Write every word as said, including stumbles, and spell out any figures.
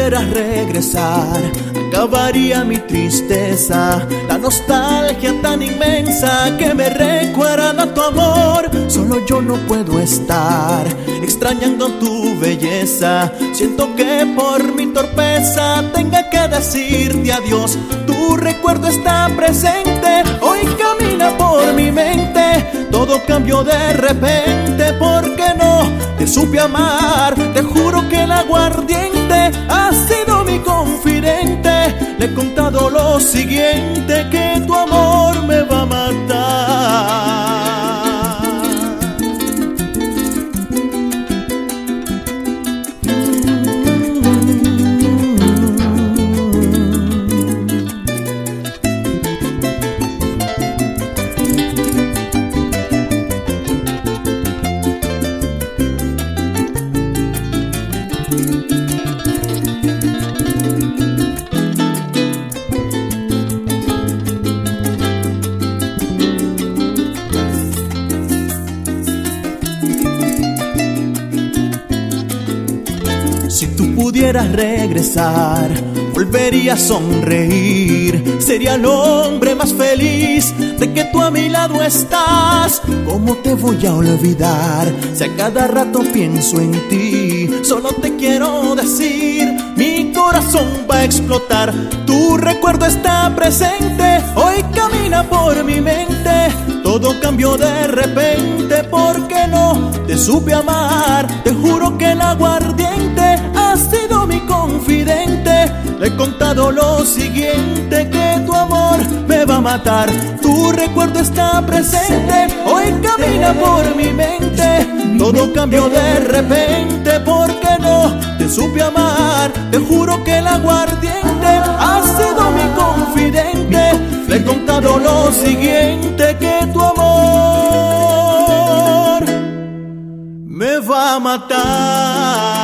pudieras regresar, acabaría mi tristeza, la nostalgia tan inmensa que me recuerda a tu amor. Solo yo no puedo estar extrañando tu belleza. Siento que por mi torpeza tenga que decirte adiós. Tu recuerdo está presente, hoy camina por mi mente. Todo cambió de repente porque no te supe amar. Te juro que el aguardiente ha sido mi confidente. Le he contado lo siguiente, que tu amor me va a matar. Si tú pudieras regresar, volvería a sonreír. Sería el hombre más feliz de que tú a mi lado estás. ¿Cómo te voy a olvidar si a cada rato pienso en ti? Solo te quiero decir, mi corazón va a explotar. Tu recuerdo está presente, hoy camina por mi mente. Todo cambió de repente porque no te supe amar. Te juro que el aguardiente ha sido mi confidente. Le he contado lo siguiente, que tu amor me va a matar. Tu recuerdo está presente, hoy camina por mi mente. Todo cambió de repente porque no te supe amar. Te juro que el aguardiente ha sido mi confidente. Le he contado lo siguiente, que tu amor me va a matar.